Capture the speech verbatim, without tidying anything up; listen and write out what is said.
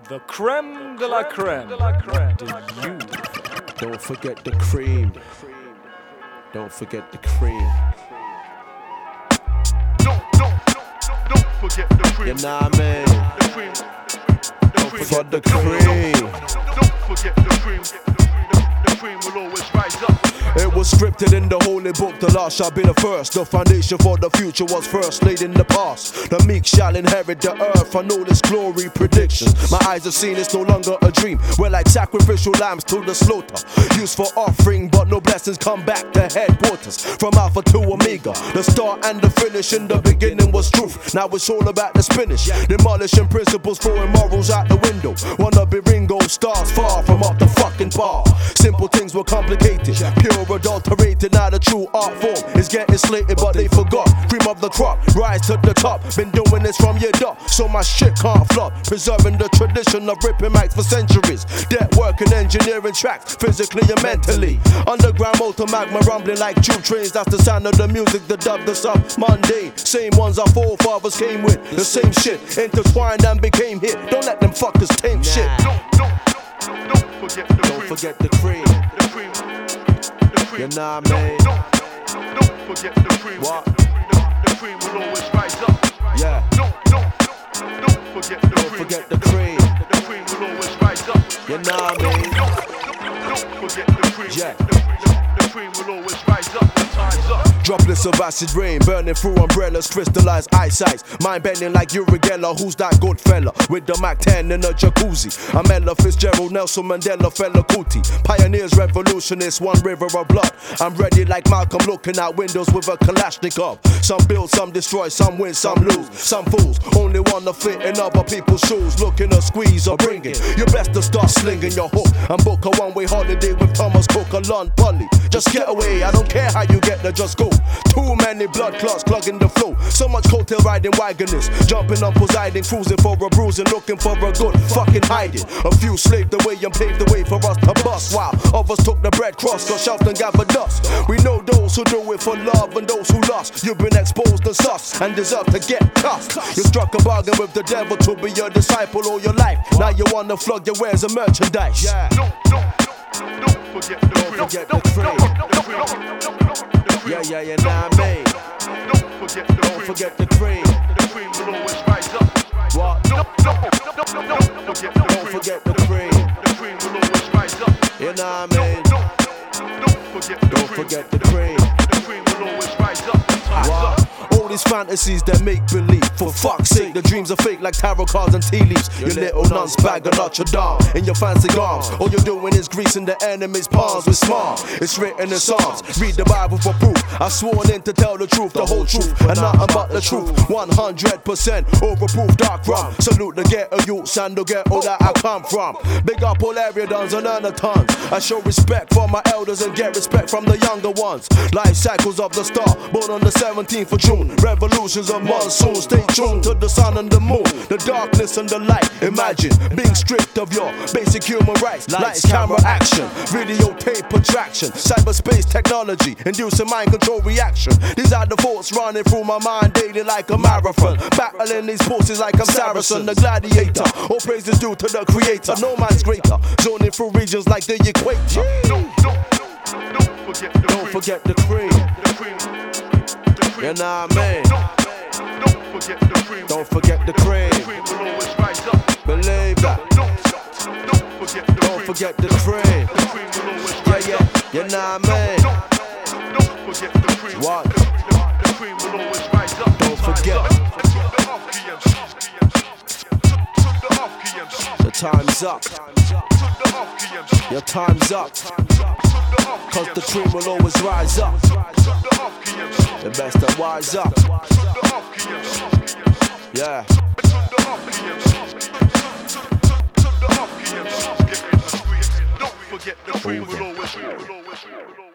The creme de la creme, the you. Don't forget the cream. Don't forget the cream. Don't, don't, don't, don't forget the cream. You know what I mean? The cream. Don't For forget the the cream. cream. Don't forget the cream. The, the cream will always rise up. It was scripted in the holy book, the last shall be the first. The foundation for the future was first laid in the past. The meek shall inherit the earth, I know this glory predictions. My eyes have seen it's no longer a dream. We're like sacrificial lambs to the slaughter, used for offering, but no blessings come back to headquarters. From Alpha to Omega, the start and the finish. In the beginning was truth, now it's all about the spinach. Demolishing principles, throwing morals out the window. Wanna be Ringo, stars far from up the fucking bar. Simple things were complicated, pure adulterated. Now the true art form is getting slated, but they forgot. Cream of the crop, rise to the top. Been doing this from your dot, so my shit can't flop. Preserving the tradition of ripping mics for centuries. Debt work and engineering tracks, physically and mentally. Underground motor magma rumbling like tube trains. That's the sound of the music, the dub, the sub, mundane. Same ones our forefathers came with. The same shit, intertwined and became hit. Don't let them fuckers tame shit. Don't, don't, don't forget the Don't cream. forget the cream. The cream. The cream. You know what I mean? Don't, don't forget the cream. What? The, the cream will always rise up. Yeah. Don't, don't, don't forget the Don't cream. forget the cream. The cream will always rise up. You know what I mean? Don't forget the cream. Yeah. The, the, the cream will always rise up. The time's up. Droplets of acid rain burning through umbrellas, crystallized eyesight. Mind bending like Uri Geller. Who's that good fella with the Mac ten in a jacuzzi? I'm Ella Fitzgerald, Nelson Mandela, fella Kuti. Pioneers, revolutionists, one river of blood. I'm ready like Malcolm, looking out windows with a Kalashnikov. Some build, some destroy, some win, some lose. Some fools only wanna fit in other people's shoes, looking to squeeze or bring it. You best to start slinging your hook and book a one-way holiday with Thomas Cook or Lon Polly. Just get away, I don't care how you get there, just go. Too many blood clots clogging the flow. So much coattail riding wagoners, jumping on Poseidon, cruising for a bruising, looking for a good fucking hiding. A few slaved away and paved the way for us to bust, while others took the bread cross, got shelved and gathered dust. We know those who do it for love and those who lost. You've been exposed and sus and deserve to get cussed. You struck a bargain with the devil to be your disciple all your life. Now you wanna flog your wares and merchandise. Don't, don't, don't forget the cream. Don't forget the cream. The cream. The cream. Yeah, yeah, yeah, nah, man. Don't forget the Don't cream. forget the cream. The cream will always rise up. What? Don't, don't, don't, don't, don't forget the Don't cream. forget the cream. The cream will always rise up. You know what I mean? Don't, don't forget the Don't cream. forget the cream. The cream will always rise up. The time's up. All these fantasies that make believe. For fuck's sake, the dreams are fake like tarot cards and tea leaves. You little nuns bag of Notre Dame in your fancy arms. All you're doing is greasing the enemy's palms with smart. It's written in Psalms. Read the Bible for proof. I sworn in to tell the truth, the whole truth, and nothing but the truth. one hundred percent overproof dark rum. Salute the ghetto youths and the ghetto that I come from. Big up all area dons and earn a tons. I show respect for my elders and get respect from the younger ones. Life cycles of the star, born on the seventeenth of June. Revolutions of monsoon. Stay tuned to the sun and the moon, the darkness and the light. Imagine being stripped of your basic human rights. Lights, camera, action, videotape attraction, cyberspace technology, inducing mind control reaction. These are the thoughts running through my mind daily like a marathon. Battling these forces like I'm Saracen, the gladiator. All praise is due to the creator. No man's greater. Zoning through regions like the equator. Don't, don't, don't forget the Don't cream. forget the cream. The cream. The cream. You know what I mean? Don't, don't forget the cream. Don't forget the The cream. cream will always rise up. Believe that. Don't, don't forget the Don't cream. forget the cream. The cream will always Yeah, rise yeah. up. You know what I mean? Don't, don't forget the cream. What? The, the, the cream will always rise up. Don't forget. The time's up. Your time's up. Cause the cream will always rise up. The best that wise up. Yeah. Don't forget the cream will always